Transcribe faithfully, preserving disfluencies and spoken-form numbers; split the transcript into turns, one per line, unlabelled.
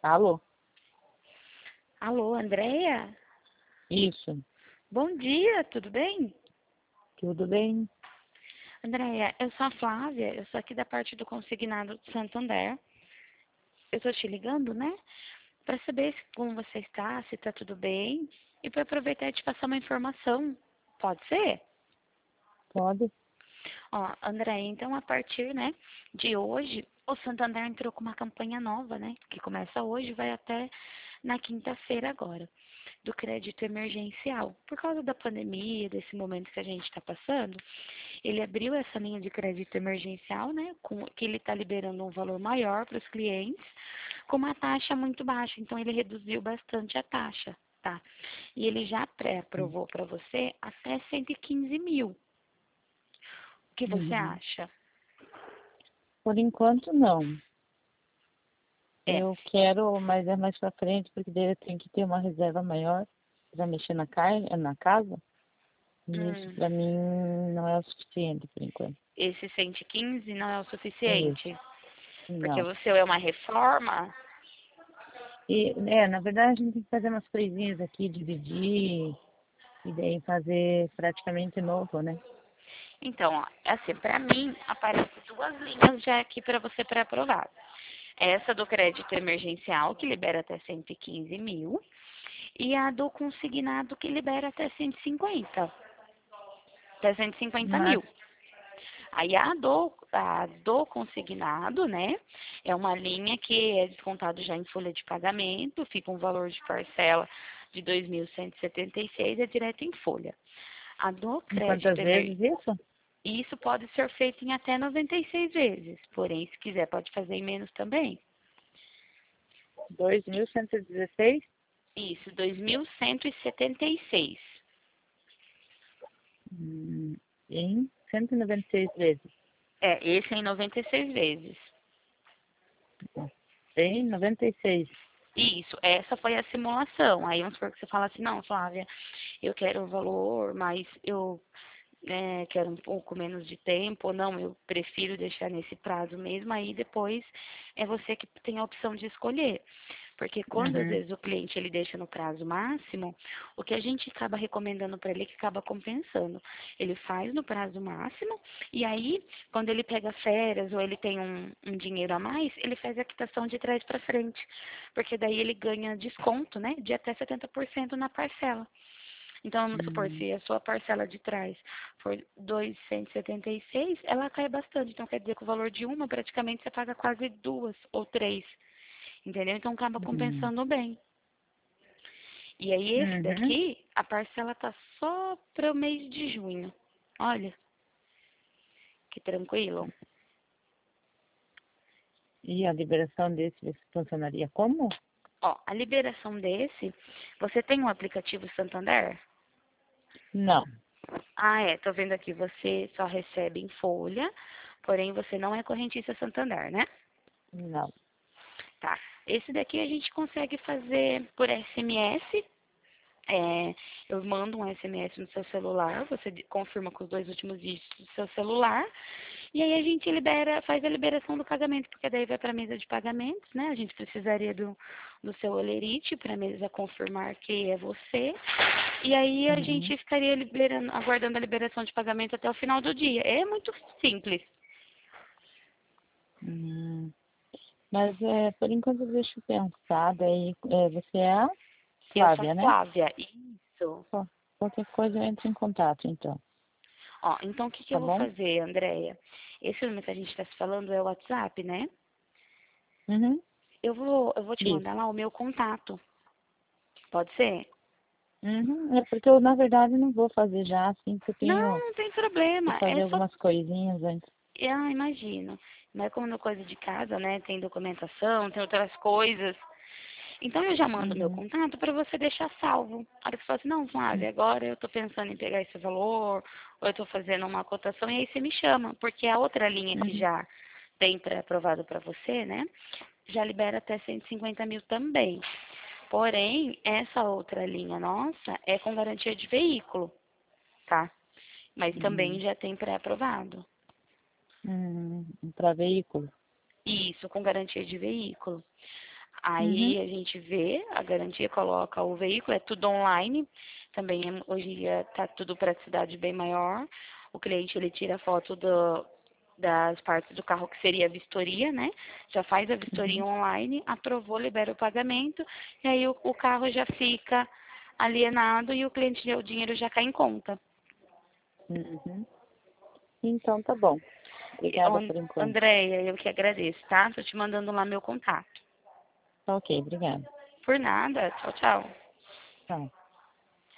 Alô?
Alô, Andréia?
Isso.
Bom dia, tudo bem?
Tudo bem?
Andréia, eu sou a Flávia, eu sou aqui da parte do Consignado de Santander. Eu estou te ligando, né? Para saber se- como você está, se está tudo bem e para aproveitar e te passar uma informação. Pode ser?
Pode?
Ó, Andréia, então a partir, né, de hoje, o Santander entrou com uma campanha nova, né? Que começa hoje e vai até na quinta-feira agora, do crédito emergencial. Por causa da pandemia, desse momento que a gente está passando, ele abriu essa linha de crédito emergencial, né, com, que ele está liberando um valor maior para os clientes, com uma taxa muito baixa. Então, ele reduziu bastante a taxa, tá? E ele já pré-aprovou para você até cento e quinze mil. O que você
Uhum.
acha?
Por enquanto, não.
É.
Eu quero, mas é mais pra frente, porque daí eu tenho que ter uma reserva maior para mexer na, car... na casa. E isso
Hum,
para mim não é o suficiente por enquanto.
esse cento e quinze não é o
Isso.
suficiente, porque
Não.
o seu é uma reforma.
E, é, na verdade, a gente tem que fazer umas coisinhas aqui, dividir e daí fazer praticamente novo, né?
Então, ó, é assim, para mim, aparece duas linhas já aqui para você pré-aprovar. Essa do crédito emergencial, que libera até cento e quinze mil, e a do consignado, que libera até cento e cinquenta, até cento e cinquenta
Mas,
mil. Aí a do, a do consignado, né, é uma linha que é descontado já em folha de pagamento, fica um valor de parcela de dois mil cento e setenta e seis, é direto em folha. A do
em
crédito
quantas
emergencial,
vezes isso?
isso pode ser feito em até noventa e seis vezes, porém, se quiser, pode fazer em menos também.
dois mil cento e dezesseis
Isso, dois mil cento e setenta e seis.
hum, em cento e noventa e seis vezes.
É, esse é em noventa e seis vezes.
Em noventa e seis.
Isso, essa foi a simulação. Aí vamos supor que você fala assim, não, Flávia, eu quero o valor, mas eu né, quero um pouco menos de tempo, ou não, eu prefiro deixar nesse prazo mesmo, aí depois é você que tem a opção de escolher. Porque quando às
Uhum.
vezes o cliente ele deixa no prazo máximo, o que a gente acaba recomendando para ele é que acaba compensando. Ele faz no prazo máximo e aí, quando ele pega férias ou ele tem um, um dinheiro a mais, ele faz a quitação de trás para frente. Porque daí ele ganha desconto, né, de até setenta por cento na parcela. Então, vamos supor,
Hum,
se a sua parcela de trás for duzentos e setenta e seis, ela cai bastante. Então, quer dizer que o valor de uma, praticamente, você paga quase duas ou três. Entendeu? Então, acaba
hum,
compensando bem. E aí, esse
uhum.
daqui, a parcela tá só para o mês de junho. Olha, que tranquilo.
E a liberação desse funcionaria como?
Ó, a liberação desse, você tem um aplicativo Santander?
Não,
Ah, é, tô vendo aqui, você só recebe em folha, porém você não é correntista Santander, né?
não.
Tá. Esse daqui a gente consegue fazer por S M S. É, eu mando um S M S no seu celular, você de- confirma com os dois últimos dígitos do seu celular, e aí a gente libera, faz a liberação do pagamento, porque daí vai para a mesa de pagamentos, né? A gente precisaria do, do seu olerite para a mesa confirmar que é você, e aí a
Uhum.
gente ficaria liberando, aguardando a liberação de pagamento até o final do dia. É muito simples.
Hum. Mas é, por enquanto deixa eu pensar. Daí é, você é a
Eu sou a
Flávia, né?
Flávia. Isso.
Qual- Qualquer coisa eu entro em contato, então.
Ó, então o que, que eu
Tá
vou
bom?
fazer, Andréia? Esse número que a gente está se falando é o WhatsApp, né?
Uhum.
Eu vou, eu vou te
Isso.
mandar lá o meu contato. Pode ser?
Uhum. É porque eu, na verdade, não vou fazer já, assim, porque eu
Não,
tenho
não tem
que
problema.
fazer
É só.
algumas coisinhas antes.
Ah, imagino. Não é como no coisa de casa, né? Tem documentação, tem outras coisas. Então eu já mando meu
Uhum.
contato para você deixar salvo. A hora que você fala assim, não, Flávia, agora eu tô pensando em pegar esse valor, ou eu tô fazendo uma cotação, e aí você me chama, porque a outra linha que
Uhum.
já tem pré-aprovado para você, né? Já libera até cento e cinquenta mil também. Porém, essa outra linha nossa é com garantia de veículo, tá? Mas também
Uhum.
já tem pré-aprovado.
Uhum. Para veículo.
Isso, com garantia de veículo. Aí
Uhum.
a gente vê, a garantia coloca o veículo, é tudo online. Também é- hoje em dia está tudo para cidade bem maior. O cliente ele tira foto do, das partes do carro que seria a vistoria, né? Já faz a vistoria
Uhum.
online, aprovou, libera o pagamento, e aí o, o carro já fica alienado e o cliente, o dinheiro já cai em conta.
Uhum. Então tá bom.
E,
Obrigada
An-
por enquanto.
Andréia, eu que agradeço, tá? Tô te mandando lá meu contato.
Ok, obrigada.
Por nada. Tchau, tchau.
Tchau.